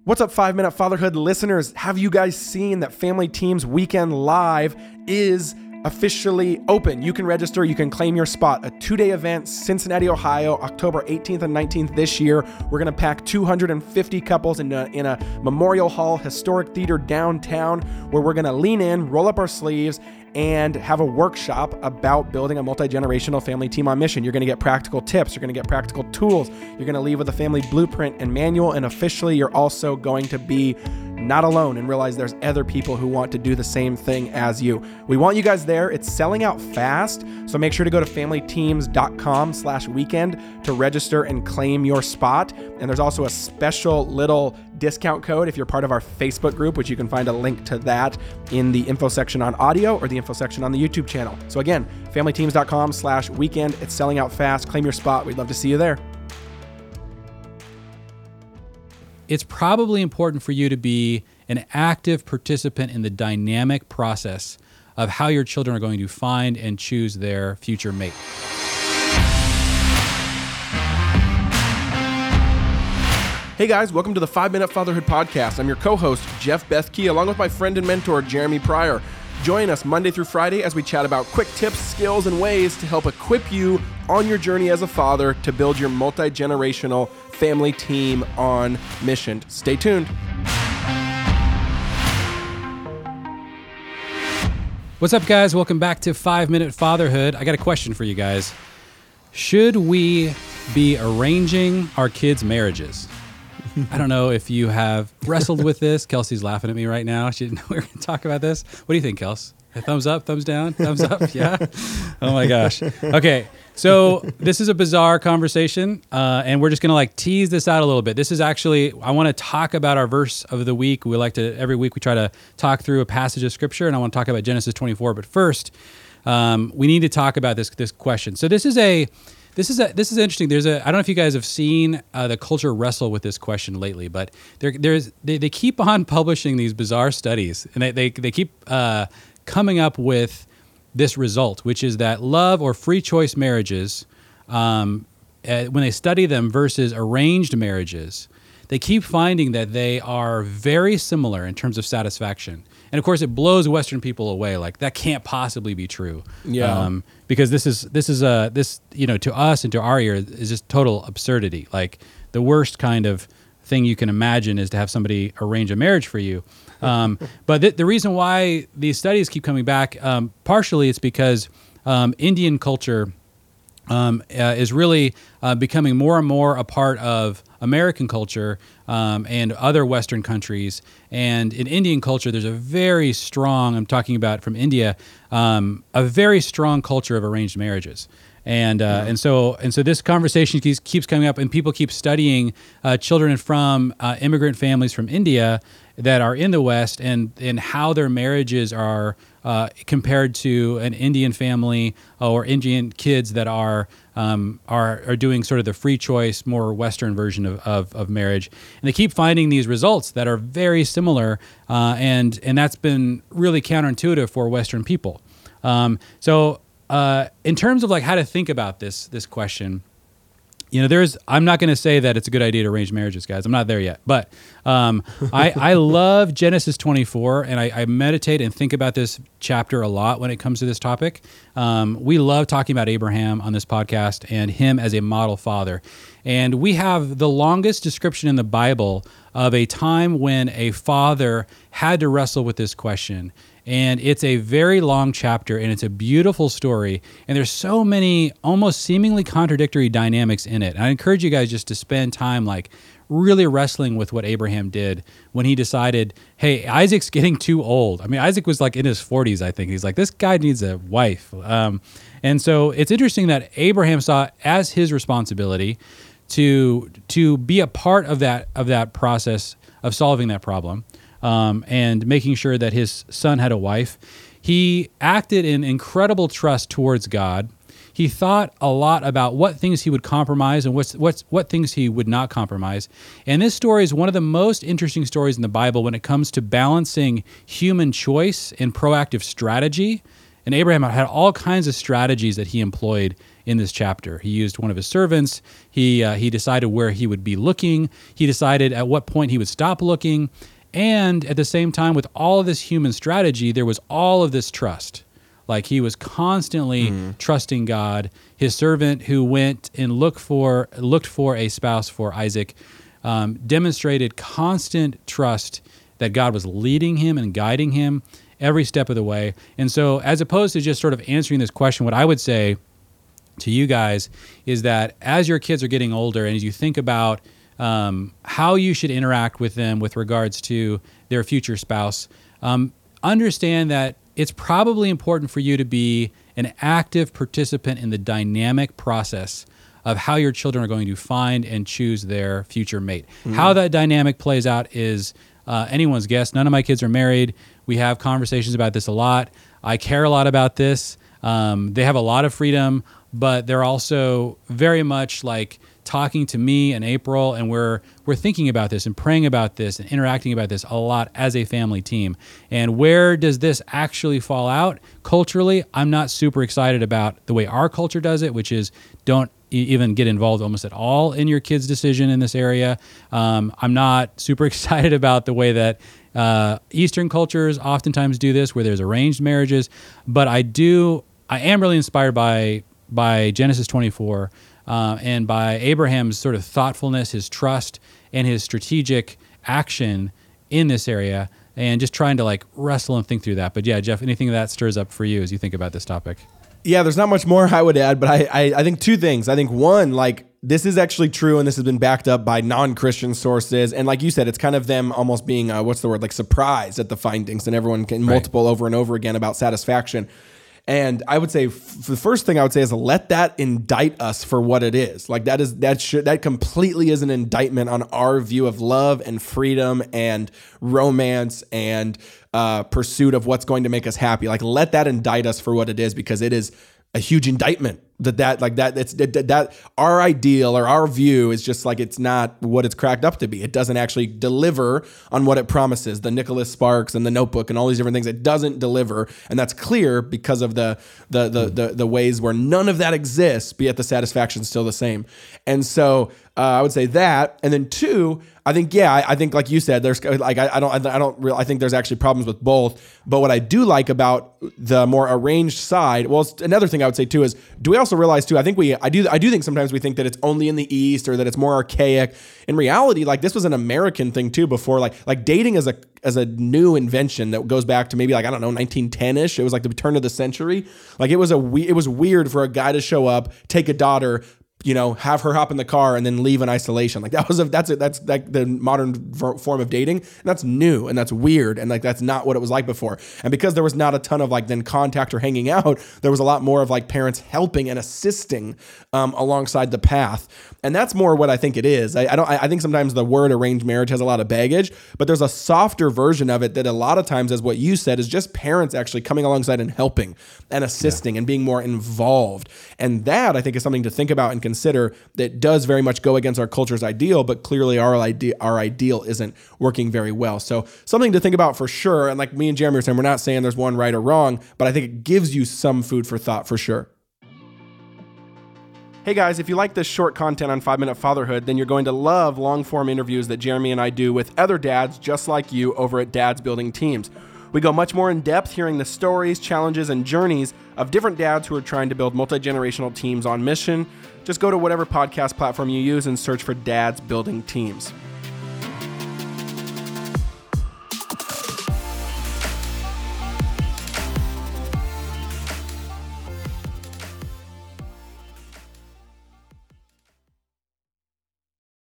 What's up, 5 Minute Fatherhood listeners? Have you guys seen that Family Teams Weekend Live is officially open? You can register, you can claim your spot. A 2-day event, Cincinnati, Ohio, October 18th and 19th this year. We're going to pack 250 couples in a Memorial Hall historic theater downtown, where we're going to lean in, roll up our sleeves, and have a workshop about building a multi-generational family team on mission. You're going to get practical tips. You're going to get practical tools. You're going to leave with a family blueprint and manual. And officially, you're also going to be not alone and realize there's other people who want to do the same thing as you. We want you guys there. It's selling out fast. So make sure to go to familyteams.com/weekend to register and claim your spot. And there's also a special little discount code if you're part of our Facebook group, which you can find a link to that in the info section on audio or the info section on the YouTube channel. So again, familyteams.com/weekend. It's selling out fast. Claim your spot. We'd love to see you there. It's probably important for you to be an active participant in the dynamic process of how your children are going to find and choose their future mate. Hey guys, welcome to the 5 Minute Fatherhood Podcast. I'm your co-host, Jeff Bethke, along with my friend and mentor, Jeremy Pryor. Join us Monday through Friday as we chat about quick tips, skills, and ways to help equip you on your journey as a father to build your multi-generational family team on mission. Stay tuned. What's up, guys? Welcome back to 5 Minute Fatherhood. I got a question for you guys. Should we be arranging our kids' marriages? I don't know if you have wrestled with this. Kelsey's laughing at me right now. She didn't know we were going to talk about this. What do you think, Kels? A thumbs up, thumbs down, thumbs up? Yeah? Oh my gosh. Okay, so this is a bizarre conversation, and we're just going to tease this out a little bit. This is actually, I want to talk about our verse of the week. Every week we try to talk through a passage of scripture, and I want to talk about Genesis 24. But first, we need to talk about this question. So this is interesting. I don't know if you guys have seen the culture wrestle with this question lately, but they keep on publishing these bizarre studies, and they keep coming up with this result, which is that love or free choice marriages, when they study them versus arranged marriages, they keep finding that they are very similar in terms of satisfaction. And of course, it blows Western people away. Like, that can't possibly be true. Yeah. Because this is to us and to our ear is just total absurdity. Like, the worst kind of thing you can imagine is to have somebody arrange a marriage for you. But the reason why these studies keep coming back, partially it's because Indian culture is really becoming more and more a part of American culture and other Western countries. And in Indian culture, there's a very strong, I'm talking about from India, a very strong culture of arranged marriages. And so this conversation keeps coming up, and people keep studying children from immigrant families from India that are in the West, and how their marriages are compared to an Indian family or Indian kids that are doing sort of the free choice, more Western version of marriage. And they keep finding these results that are very similar, and that's been really counterintuitive for Western people. So in terms of how to think about this question, I'm not going to say that it's a good idea to arrange marriages, guys. I'm not there yet. But I love Genesis 24, and I meditate and think about this chapter a lot when it comes to this topic. We love talking about Abraham on this podcast and him as a model father. And we have the longest description in the Bible of a time when a father had to wrestle with this question. And it's a very long chapter, and it's a beautiful story. And there's so many almost seemingly contradictory dynamics in it. And I encourage you guys just to spend time really wrestling with what Abraham did when he decided, hey, Isaac's getting too old. I mean, Isaac was in his 40s, I think. He's like, this guy needs a wife. And so it's interesting that Abraham saw as his responsibility to be a part of that process of solving that problem. And making sure that his son had a wife. He acted in incredible trust towards God. He thought a lot about what things he would compromise and what things he would not compromise. And this story is one of the most interesting stories in the Bible when it comes to balancing human choice and proactive strategy. And Abraham had all kinds of strategies that he employed in this chapter. He used one of his servants. He decided where he would be looking. He decided at what point he would stop looking. And at the same time, with all of this human strategy, there was all of this trust. Like he was constantly trusting God. His servant who went and looked for a spouse for Isaac demonstrated constant trust that God was leading him and guiding him every step of the way. And so as opposed to just sort of answering this question, what I would say to you guys is that as your kids are getting older and as you think about how you should interact with them with regards to their future spouse, understand that it's probably important for you to be an active participant in the dynamic process of how your children are going to find and choose their future mate. How that dynamic plays out is anyone's guess. None of my kids are married. We have conversations about this a lot. I care a lot about this. They have a lot of freedom, but they're also very much like talking to me and April, and we're thinking about this and praying about this and interacting about this a lot as a family team. And where does this actually fall out culturally? I'm not super excited about the way our culture does it, which is don't even get involved almost at all in your kid's decision in this area. I'm not super excited about the way that Eastern cultures oftentimes do this, where there's arranged marriages. But I am really inspired by Genesis 24 and by Abraham's sort of thoughtfulness, his trust, and his strategic action in this area, and just trying to like wrestle and think through that. But yeah, Jeff, anything that stirs up for you as you think about this topic? Yeah, there's not much more I would add, but I think two things. I think one, like this is actually true, and this has been backed up by non-Christian sources. And like you said, it's kind of them almost being, like surprised at the findings, and everyone can multiple over and over again about satisfaction. And I would say the first thing I would say is let that indict us for what it is. Like that completely is an indictment on our view of love and freedom and romance and pursuit of what's going to make us happy. Like let that indict us for what it is, because it is a huge indictment that our ideal or our view is just like, it's not what it's cracked up to be. It doesn't actually deliver on what it promises. The Nicholas Sparks and the Notebook and all these different things, it doesn't deliver. And that's clear because of the ways where none of that exists, be it the satisfaction's still the same. And so I would say that. And then two, I think like you said, there's like, I think there's actually problems with both. But what I do like about the more arranged side, well, another thing I would say too is, do we also realize too, I do think sometimes we think that it's only in the East or that it's more archaic. In reality, like this was an American thing too before, like dating as a new invention that goes back to maybe like, I don't know, 1910-ish. It was like the turn of the century. Like it was weird for a guy to show up, take a daughter, have her hop in the car and then leave in isolation. Like that's like the modern form of dating. And that's new and that's weird. And like, that's not what it was like before. And because there was not a ton of like then contact or hanging out, there was a lot more of like parents helping and assisting alongside the path. And that's more what I think it is. I think sometimes the word arranged marriage has a lot of baggage, but there's a softer version of it that a lot of times, as what you said, is just parents actually coming alongside and helping and assisting and being more involved. And that I think is something to think about and consider that does very much go against our culture's ideal, but clearly our ideal isn't working very well. So something to think about for sure. And like me and Jeremy were saying, we're not saying there's one right or wrong, but I think it gives you some food for thought for sure. Hey guys, if you like this short content on 5 Minute Fatherhood, then you're going to love long-form interviews that Jeremy and I do with other dads just like you over at Dads Building Teams. We go much more in depth, hearing the stories, challenges, and journeys of different dads who are trying to build multi-generational teams on mission. Just go to whatever podcast platform you use and search for Dads Building Teams.